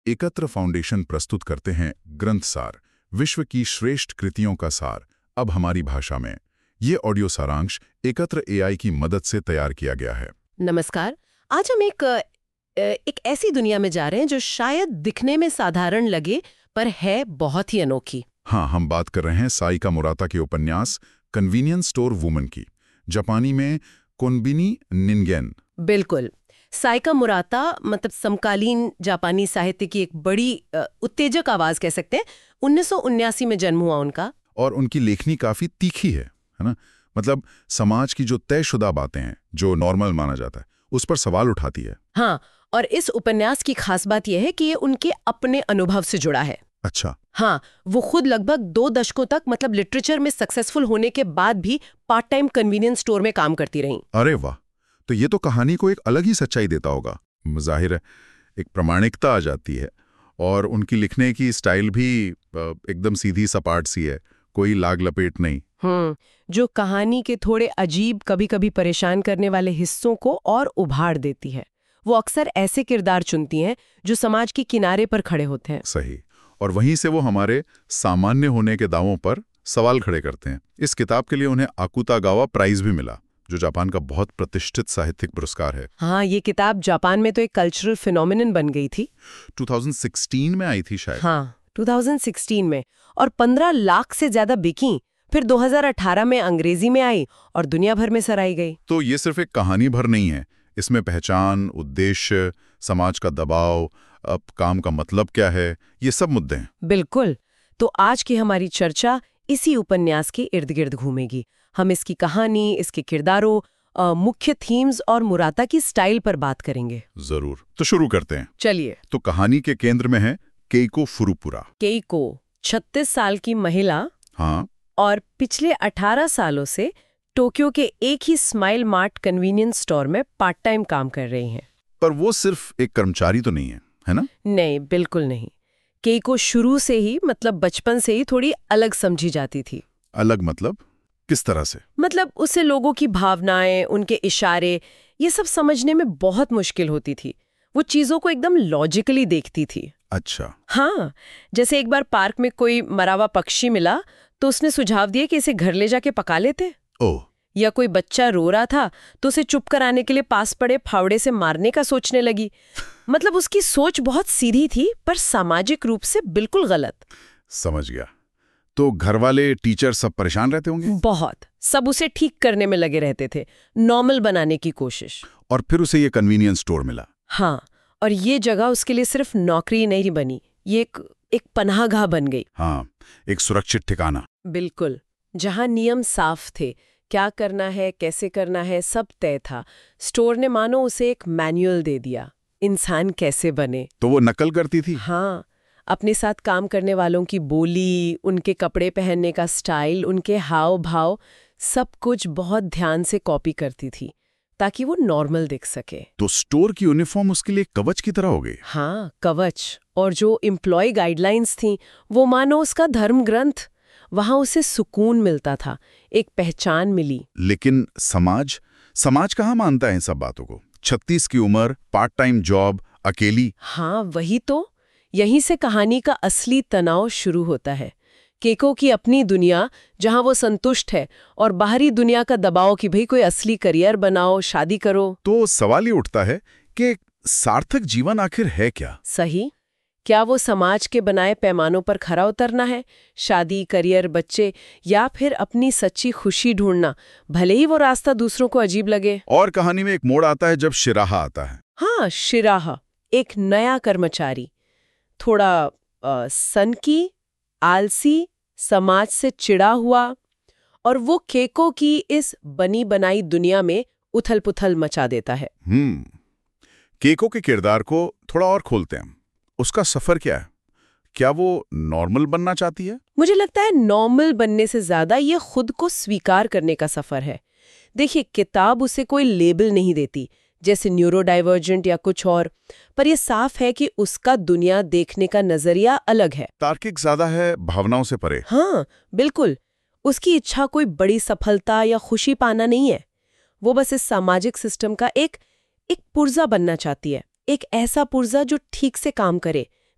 एकत्र फाउंडेशन प्रस्तुत करते हैं ग्रंथ सार, विश्व की श्रेष्ठ कृतियों का सार, अब हमारी भाषा में। ये ऑडियो सारांश एकत्र एआई की मदद से तैयार किया गया है। नमस्कार। आज हम एक ऐसी दुनिया में जा रहे हैं जो शायद दिखने में साधारण लगे पर है बहुत ही अनोखी। हाँ, हम बात कर रहे हैं साइका मुराता के उपन्यास कन्वीनियंस स्टोर वुमन की, जापानी में कोनबिनी निन्गेन। बिल्कुल। साइका मुराता मतलब समकालीन जापानी साहित्य की एक बड़ी उत्तेजक आवाज कह सकते हैं। 1979 में जन्म हुआ उनका। और उनकी लेखनी काफी तीखी है ना? मतलब समाज की जो तयशुदा बातें हैं, जो नॉर्मल माना जाता है, उस पर सवाल उठाती है। हाँ, और इस उपन्यास की खास बात यह है कि ये उनके अपने अनुभव से जुड़ा है। अच्छा। हाँ, वो खुद लगभग 2 दशकों तक मतलब लिटरेचर में सक्सेसफुल होने के बाद भी पार्ट टाइम कन्वीनियंस स्टोर में काम करती रहीं। अरे वाह, तो ये तो कहानी को एक अलग ही सच्चाई देता होगा। जाहिर है एक प्रामाणिकता आ जाती है, और उनकी लिखने की स्टाइल भी एकदम सीधी सपाट सी है, कोई लाग लपेट नहीं। जो कहानी के थोड़े अजीब, कभी कभी परेशान करने वाले हिस्सों को और उभार देती है। वो अक्सर ऐसे किरदार चुनती हैं जो समाज के किनारे पर खड़े होते हैं। सही। और वहीं से वो हमारे सामान्य होने के दावों पर सवाल खड़े करते हैं। इस किताब के लिए उन्हें आकुतागावा प्राइज भी मिला, जो जापान का बहुत प्रतिष्ठित साहित्यिक पुरस्कार है। हाँ, ये किताब जापान में तो एक कल्चरल फिनोमिनन बन गई थी। 2016 में आई थी शायद। हाँ, 2016 में, और 15 लाख से ज्यादा बिकी। फिर 2018 में अंग्रेजी में आई और दुनिया भर में सराही गई। तो ये सिर्फ एक कहानी भर नहीं है, इसमें पहचान, उद्देश्य, समाज का दबाव, अब काम का मतलब क्या है, ये सब मुद्दे हैं। बिल्कुल। तो आज की हमारी चर्चा इसी उपन्यास के इर्द गिर्द घूमेगी। हम इसकी कहानी, इसके किरदारों, मुख्य थीम्स और मुराता की स्टाइल पर बात करेंगे। जरूर, तो शुरू करते हैं। चलिए। तो कहानी के केंद्र में है केइको फुरुपुरा। केइको 36 साल की महिला। हाँ। और पिछले 18 सालों से टोक्यो के एक ही स्माइल मार्ट कन्वीनियंस स्टोर में पार्ट टाइम काम कर रही हैं। पर वो सिर्फ एक कर्मचारी तो नहीं है ना? नहीं, बिल्कुल नहीं। केइको शुरू से ही, मतलब बचपन से ही, थोड़ी अलग समझी जाती थी। अलग मतलब किस तरह से? मतलब उसे लोगों की भावनाएं, उनके इशारे, ये सब समझने में बहुत मुश्किल होती थी। वो चीजों को एकदम लॉजिकली देखती थी। अच्छा। हाँ, जैसे एक बार पार्क में कोई मरा हुआ पक्षी मिला तो उसने सुझाव दिया कि इसे घर ले जाके पका लेते। ओह। या कोई बच्चा रो रहा था तो उसे चुप कराने के लिए पास पड़े फावड़े से मारने का सोचने लगी। मतलब उसकी सोच बहुत सीधी थी, पर सामाजिक रूप से बिल्कुल गलत। समझ गया। तो घर वाले, टीचर सब परेशान रहते होंगे? बहुत। सब उसे ठीक करने में लगे रहते थे, नॉर्मल बनाने की कोशिश। और फिर उसे ये कन्वीनियंस स्टोर मिला। हाँ, और ये जगह उसके लिए सिर्फ नौकरी नहीं बनी, ये एक पनाहगाह बन गई। हाँ, एक सुरक्षित ठिकाना। बिल्कुल, जहाँ नियम साफ थे, क्या करना है, कैसे करना है, सब तय था। स्टोर ने मानो उसे एक मैनुअल दे दिया, इंसान कैसे बने। तो वो नकल करती थी? हाँ, अपने साथ काम करने वालों की बोली, उनके कपड़े पहनने का स्टाइल, उनके हाव भाव, सब कुछ बहुत ध्यान से कॉपी करती थी ताकि वो नॉर्मल दिख सके। तो स्टोर की यूनिफॉर्म उसके लिए कवच की तरह हो गई। हाँ, कवच। और जो एम्प्लॉय गाइडलाइंस थी, वो मानो उसका धर्म ग्रंथ। वहां उसे सुकून मिलता था, एक पहचान मिली। लेकिन समाज कहाँ मानता है इन सब बातों को? 36 की उम्र, पार्ट टाइम जॉब, अकेली। हाँ, वही तो। यहीं से कहानी का असली तनाव शुरू होता है। केको की अपनी दुनिया, जहां वो संतुष्ट है, और बाहरी दुनिया का दबाव कि भाई कोई असली करियर बनाओ, शादी करो। तो सवाल ये उठता है कि सार्थक जीवन आखिर है क्या? सही। क्या वो समाज के बनाए पैमानों पर खरा उतरना है? शादी, करियर, बच्चे, या फिर अपनी सच्ची खुशी ढूंढना, भले ही वो रास्ता दूसरों को अजीब लगे। और कहानी में एक मोड़ आता है जब शिराहा आता है। हाँ, शिराहा, एक नया कर्मचारी, थोड़ा सनकी, आलसी, समाज से चिढ़ा हुआ, और वो केको की इस बनी बनाई दुनिया में उथल पुथल मचा देता है। केको के किरदार को थोड़ा और खोलते हैं। उसका सफर क्या है? क्या वो नॉर्मल बनना चाहती है? मुझे लगता है नॉर्मल बनने से ज्यादा ये खुद को स्वीकार करने का सफर है। देखिए, किताब उसे कोई लेबल नहीं देती, जैसे न्यूरो डाइवर्जेंट या कुछ और, पर यह साफ है कि उसका दुनिया देखने का नजरिया अलग है। तार्किक ज्यादा है, भावनाओं से परे। हाँ, बिल्कुल। उसकी इच्छा कोई बड़ी सफलता या खुशी पाना नहीं है। वो बस इस सामाजिक सिस्टम का एक पुर्जा बनना चाहती है, एक ऐसा पुर्जा जो ठीक से काम करे,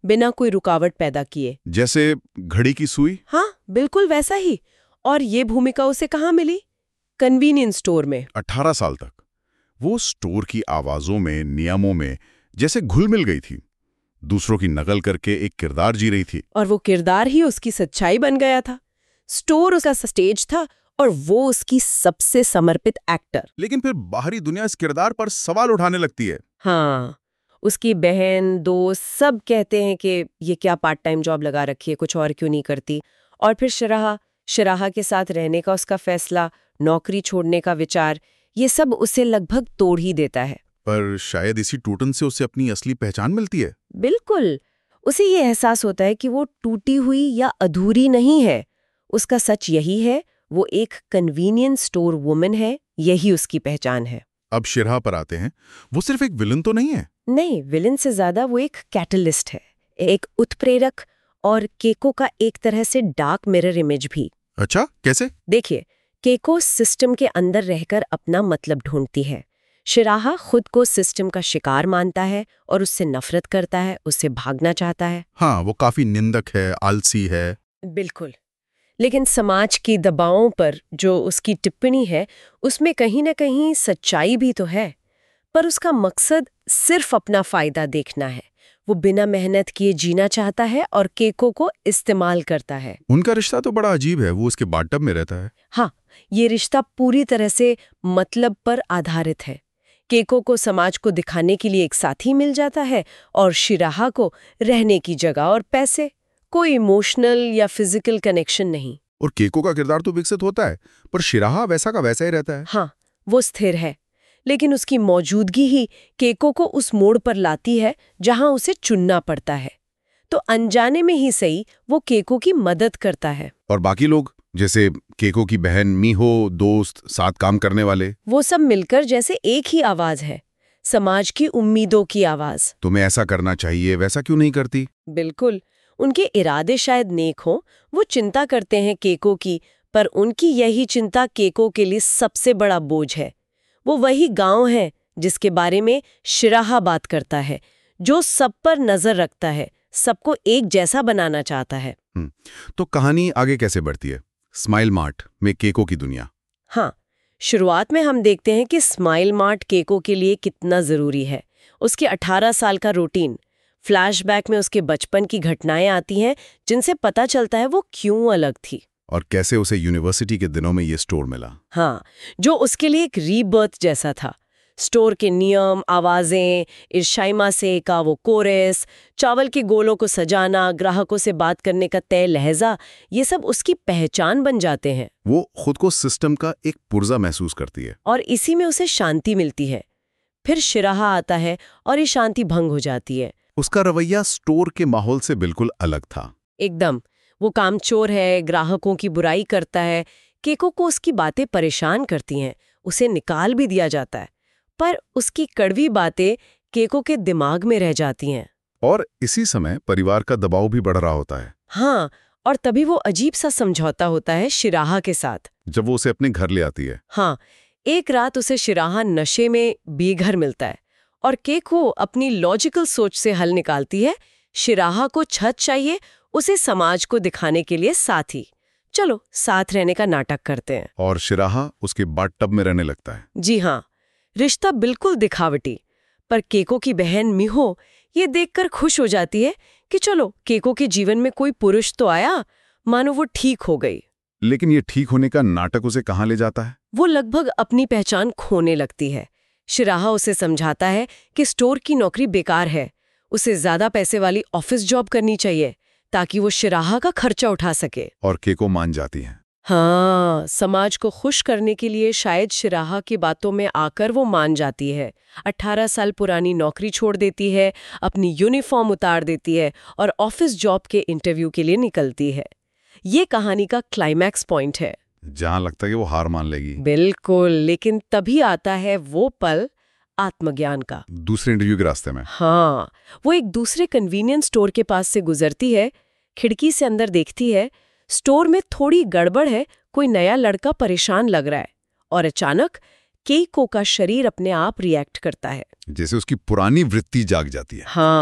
बिना कोई रुकावट पैदा किए। जैसे घड़ी की सुई? हाँ, बिल्कुल वैसा ही। और ये भूमिका उसे कहाँ मिली? कन्वीनियंस स्टोर में। 18 साल तक वो स्टोर की आवाजों में, नियमों में जैसे घुल मिल गई थी। दूसरों की नकल करके एक किरदार जी रही थी। और वो किरदार ही उसकी सच्चाई बन गया था। स्टोर उसका स्टेज था और वो उसकी सबसे समर्पित एक्टर। लेकिन फिर बाहरी दुनिया इस किरदार पर सवाल उठाने लगती है। हाँ, उसकी बहन, दोस्त सब कहते हैं कि ये क्या पार्ट टाइम जॉब लगा रखी है, कुछ और क्यों नहीं करती। और फिर शिराहा के साथ रहने का उसका फैसला, नौकरी छोड़ने का विचार, ये सब उसे लगभग तोड़ ही देता है। पर शायद इसी टूटन से उसे अपनी असली पहचान मिलती है। बिल्कुल, उसे ये एहसास होता है कि वो टूटी हुई या अधूरी नहीं है। उसका सच यही है, वो एक कन्वीनियंस स्टोर वुमन है, यही उसकी पहचान है। अब शिराहा पर आते हैं। वो सिर्फ एक विलन तो नहीं है। नहीं, विलन से ज्यादा वो एक कैटलिस्ट है, एक उत्प्रेरक और केको का एक तरह से डार्क मिरर इमेज भी। अच्छा, कैसे? देखिए, केको सिस्टम के अंदर रहकर अपना मतलब ढूंढती है। शिराहा खुद को सिस्टम का शिकार मानता है और उससे नफरत करता है, उससे भागना चाहता है। हाँ, वो काफी निंदक है, आलसी है। बिल्कुल। लेकिन समाज की दबावों पर जो उसकी टिप्पणी है, उसमें कहीं न कहीं सच्चाई भी तो है। पर उसका मकसद सिर्फ अपना फायदा देखना है। वो बिना मेहनत किए जीना चाहता है और केको को इस्तेमाल करता है। उनका रिश्ता तो बड़ा अजीब है। वो उसके बाथटब में रहता है। हाँ, ये रिश्ता पूरी तरह से मतलब पर आधारित है। केको को समाज को दिखाने के लिए एक साथी मिल जाता है और शिराहा को रहने की जगह और पैसे। कोई इमोशनल या फिजिकल कनेक्शन नहीं। और केको का किरदार तो विकसित होता है, पर शिराहा वैसा का वैसा ही रहता है। हाँ, वो स्थिर है, लेकिन उसकी मौजूदगी ही केको को उस मोड़ पर लाती है जहां उसे चुनना पड़ता है। तो अनजाने में ही सही, वो केको की मदद करता है। और बाकी लोग, जैसे केको की बहन मीहो, दोस्त, साथ काम करने वाले, वो सब मिलकर जैसे एक ही आवाज है, समाज की उम्मीदों की आवाज। तुम्हें ऐसा करना चाहिए, वैसा क्यों नहीं करती? बिल्कुल, उनके इरादे शायद नेक हों, वो चिंता करते हैं केको की, पर उनकी यही चिंता केको के लिए सबसे बड़ा बोझ है। वो वही गांव है जिसके बारे में शिराहा बात करता है, जो सब पर नजर रखता है, सबको एक जैसा बनाना चाहता है। तो कहानी आगे कैसे बढ़ती है? स्माइल मार्ट में केको की दुनिया। हाँ, शुरुआत में हम देखते हैं कि स्माइल मार्ट केको के लिए कितना जरूरी है। उसके 18 साल का रूटीन, फ्लैशबैक में उसके बचपन की घटनाएं आती हैं, जिनसे पता चलता है वो क्यों अलग थी। और कैसे उसे यूनिवर्सिटी के दिनों में ये स्टोर मिला। हाँ, जो उसके लिए एक रीबर्थ जैसा था। स्टोर के नियम, आवाजें, इरशाइमा से का वो कोरेस, चावल के गोलों को सजाना, ग्राहकों से बात करने का तय लहजा, ये सब उसकी पहचान बन जाते हैं। वो खुद को सिस्टम का एक पुर्जा महसूस करती है। और इसी में उसे शांति मिलती है। फिर शिराहा आता है और ये शांति भंग हो जाती है। उसका रवैया स्टोर के माहौल से बिल्कुल अलग था। एकदम। वो कामचोर है, ग्राहकों की बुराई करता है, केको को उसकी बातें परेशान करती हैं, उसे निकाल भी दिया जाता है। पर उसकी कड़वी बातें केको के दिमाग में रह जाती हैं। और इसी समय परिवार का दबाव भी बढ़ रहा होता है। हाँ, और तभी वो अजीब सा समझौता होता है शिराहा के साथ, जब वो उसे अपने घर ले आती है। हाँ, एक रात उसे शिराहा नशे में बेघर मिलता है और केको अपनी लॉजिकल सोच से हल निकालती है। शिराहा को छत चाहिए, उसे समाज को दिखाने के लिए साथी। चलो साथ रहने का नाटक करते हैं। और शिराहा उसके बाथटब में रहने लगता है। जी हाँ, रिश्ता बिल्कुल दिखावटी। पर केको की बहन मीहो ये देखकर खुश हो जाती है कि चलो केको के जीवन में कोई पुरुष तो आया, मानो वो ठीक हो गई। लेकिन ये ठीक होने का नाटक उसे कहाँ ले जाता है? वो लगभग अपनी पहचान खोने लगती है। शिराहा उसे समझाता है कि स्टोर की नौकरी बेकार है, उसे ज्यादा पैसे वाली ऑफिस जॉब करनी चाहिए ताकि वो शिराहा का खर्चा उठा सके। और केको मान जाती है। हाँ, समाज को खुश करने के लिए शायद शिराहा की बातों में आकर वो मान जाती है। 18 साल पुरानी नौकरी छोड़ देती है, अपनी यूनिफॉर्म उतार देती है और ऑफिस जॉब के इंटरव्यू के लिए निकलती है। ये कहानी का क्लाइमैक्स पॉइंट है, जहां लगता है कि वो हार मान लेगी। बिल्कुल। लेकिन तभी आता है वो पल आत्मज्ञान का। दूसरे इंटरव्यू के रास्ते में। हाँ, वो एक दूसरे कन्वीनियंस स्टोर के पास से गुजरती है, खिड़की से अंदर देखती है, स्टोर में थोड़ी गड़बड़ है, कोई नया लड़का परेशान लग रहा है और अचानक केको का शरीर अपने आप रिएक्ट करता है। जैसे उसकी पुरानी वृत्ति जाग जाती है। हाँ,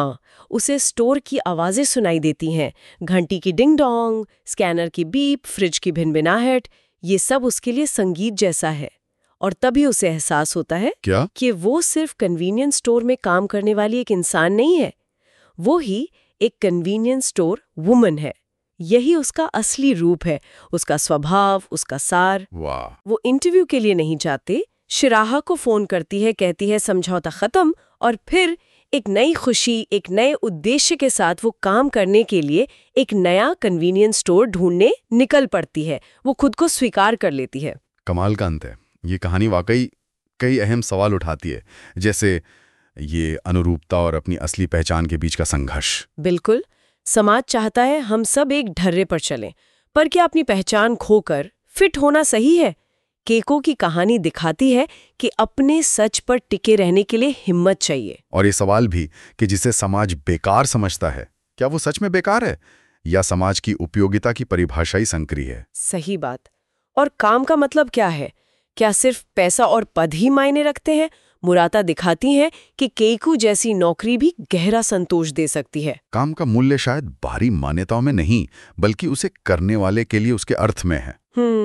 उसे स्टोर की आवाजें सुनाई देती हैं, घंटी की डिंग डोंग, स्कैनर की बीप, फ्रिज की भिनभिनाहट, ये सब उसके लिए संगीत जैसा है। और तभी उसे एहसास होता है क्या? कि वो सिर्फ कन्वीनियंस स्टोर में काम करने वाली एक इंसान नहीं है, वो ही एक कन्वीनियंस स्टोर वुमन है। यही उसका असली रूप है, उसका स्वभाव, उसका सार। वाह! वो इंटरव्यू के लिए नहीं जाते, शिराहा को फोन करती है, कहती है समझौता खत्म, और फिर एक नई खुशी, एक नए उद्देश्य के साथ वो काम करने के लिए एक नया कन्वीनियंस स्टोर ढूंढने निकल पड़ती है। वो खुद को स्वीकार कर लेती है। कमाल का अंत है। ये कहानी वाकई कई अहम सवाल उठाती है, जैसे ये अनुरूपता और अपनी असली पहचान के बीच का संघर्ष। बिल्कुल, समाज चाहता है हम सब एक ढर्रे पर चलें, पर क्या अपनी पहचान खोकर फिट होना सही है? केको की कहानी दिखाती है कि अपने सच पर टिके रहने के लिए हिम्मत चाहिए। और ये सवाल भी कि जिसे समाज बेकार समझता है, क्या वो सच में बेकार है या समाज की उपयोगिता की परिभाषा ही संकरी है? सही बात। और काम का मतलब क्या है? क्या सिर्फ पैसा और पद ही मायने रखते हैं? मुराता दिखाती हैं कि केकू जैसी नौकरी भी गहरा संतोष दे सकती है। काम का मूल्य शायद बाहरी मान्यताओं में नहीं, बल्कि उसे करने वाले के लिए उसके अर्थ में है।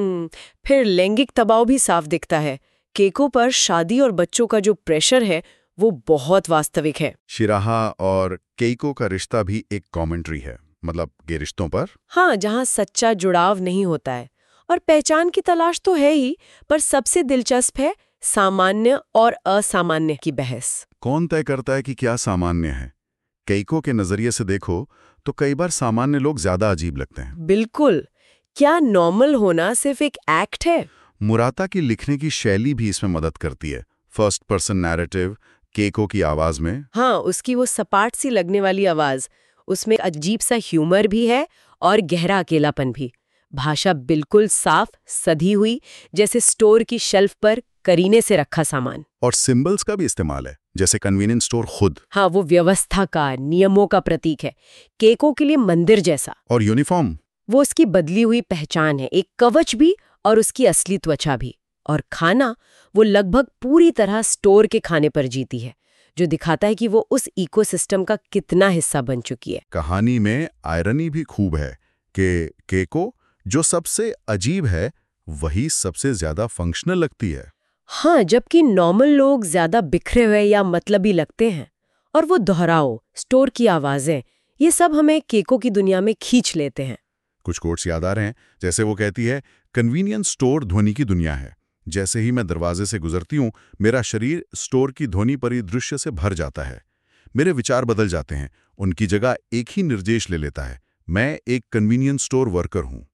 फिर लैंगिक दबाव भी साफ दिखता है। केको पर शादी और बच्चों का जो प्रेशर है वो बहुत वास्तविक है। शिराहा और केइको का रिश्ता भी एक कमेंट्री है, मतलब के रिश्तों पर। हाँ, जहाँ सच्चा जुड़ाव नहीं होता है। और पहचान की तलाश तो है ही, पर सबसे दिलचस्प है सामान्य और असामान्य की बहस। कौन तय करता है कि क्या सामान्य है? केइको के नजरिए से देखो तो कई बार सामान्य लोग ज्यादा अजीब लगते हैं। बिल्कुल। क्या नॉर्मल होना सिर्फ एक एक्ट है? मुराता की लिखने की शैली भी इसमें मदद करती है। फर्स्ट पर्सन नैरेटिव केइको की आवाज में। हाँ, उसकी वो सपाट सी लगने वाली आवाज, उसमें अजीब सा ह्यूमर भी है और गहरा अकेलापन भी। भाषा बिल्कुल साफ, सधी हुई, जैसे स्टोर की शेल्फ पर करीने से रखा सामान। और सिंबल्स का भी इस्तेमाल है, जैसे कन्वीनियंस स्टोर खुद। हाँ, वो व्यवस्था का, नियमों का प्रतीक है, केको के लिए मंदिर जैसा। और यूनिफॉर्म, वो उसकी बदली हुई पहचान है, एक कवच भी और उसकी असली त्वचा भी। और खाना, वो लगभग पूरी तरह स्टोर के खाने पर जीती है, जो दिखाता है कि वो उस इकोसिस्टम का कितना हिस्सा बन चुकी है। कहानी में आयरनी भी खूब है कि केइको जो सबसे अजीब है वही सबसे ज्यादा फंक्शनल लगती है। हाँ, जबकि नॉर्मल लोग ज्यादा बिखरे हुए या मतलबी लगते हैं। और वो दोहराव, स्टोर की आवाजें, ये सब हमें केको की दुनिया में खींच लेते हैं। कुछ कोट्स याद आ रहे हैं, जैसे वो कहती है, कन्वीनियंस स्टोर ध्वनि की दुनिया है। जैसे ही मैं दरवाजे से गुजरती हूँ, मेरा शरीर स्टोर की ध्वनि परिदृश्य से भर जाता है। मेरे विचार बदल जाते हैं, उनकी जगह एक ही निर्देश ले लेता है, मैं एक कन्वीनियंस स्टोर वर्कर हूँ।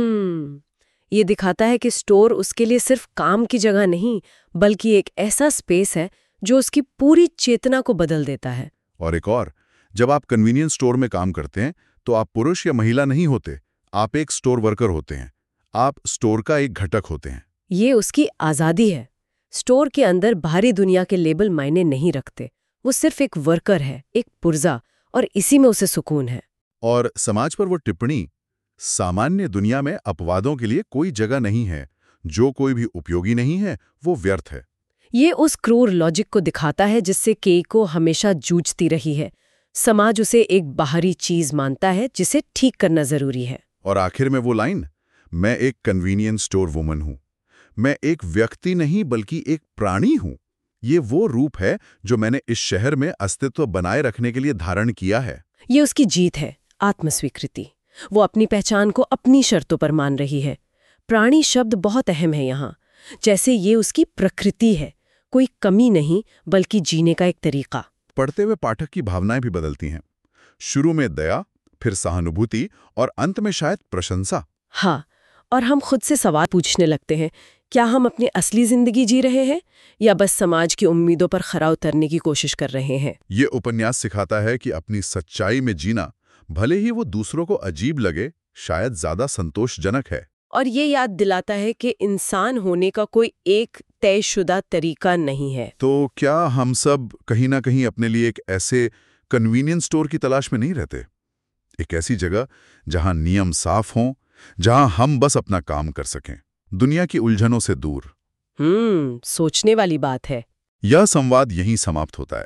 ये दिखाता है कि स्टोर उसके लिए सिर्फ काम की जगह नहीं, बल्कि एक ऐसा स्पेस है जो उसकी पूरी चेतना को बदल देता है। और एक और, जब आप कन्वीनियंस स्टोर में काम करते हैं तो आप पुरुष या महिला नहीं होते, आप एक स्टोर वर्कर होते हैं। आप स्टोर का एक घटक होते हैं। ये उसकी आज़ादी है। स्टोर के अंदर बाहरी दुनिया के लेबल मायने नहीं रखते, वो सिर्फ एक वर्कर है, एक पुर्जा, और इसी में उसे सुकून है। और समाज पर वो टिप्पणी, सामान्य दुनिया में अपवादों के लिए कोई जगह नहीं है, जो कोई भी उपयोगी नहीं है वो व्यर्थ है। ये उस क्रूर लॉजिक को दिखाता है जिससे केइको हमेशा जूझती रही है। समाज उसे एक बाहरी चीज मानता है जिसे ठीक करना जरूरी है। और आखिर में वो लाइन, मैं एक कन्वीनियंस स्टोर वुमन हूं, मैं एक व्यक्ति नहीं बल्कि एक प्राणी हूं। ये वो रूप है जो मैंने इस शहर में अस्तित्व बनाए रखने के लिए धारण किया है। ये उसकी जीत है, आत्मस्वीकृति। वो अपनी पहचान को अपनी शर्तों पर मान रही है। प्राणी शब्द बहुत अहम है यहाँ, जैसे ये उसकी प्रकृति है, कोई कमी नहीं बल्कि जीने का एक तरीका। पढ़ते हुए पाठक की भावनाएं भी बदलती हैं। शुरू में दया, फिर सहानुभूति और अंत में शायद प्रशंसा। हाँ, और हम खुद से सवाल पूछने लगते हैं, क्या हम अपनी असली जिंदगी जी रहे हैं या बस समाज की उम्मीदों पर खरा उतरने की कोशिश कर रहे हैं? ये उपन्यास सिखाता है कि अपनी सच्चाई में जीना, भले ही वो दूसरों को अजीब लगे, शायद ज्यादा संतोषजनक है। और ये याद दिलाता है कि इंसान होने का कोई एक तयशुदा तरीका नहीं है। तो क्या हम सब कहीं ना कहीं अपने लिए एक ऐसे कन्वीनियंस स्टोर की तलाश में नहीं रहते? एक ऐसी जगह जहां नियम साफ हों, जहां हम बस अपना काम कर सकें, दुनिया की उलझनों से दूर। सोचने वाली बात है। यह संवाद यहीं समाप्त होता है।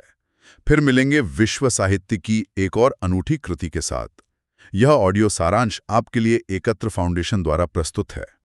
फिर मिलेंगे विश्व साहित्य की एक और अनूठी कृति के साथ। यह ऑडियो सारांश आपके लिए एकत्र फाउंडेशन द्वारा प्रस्तुत है।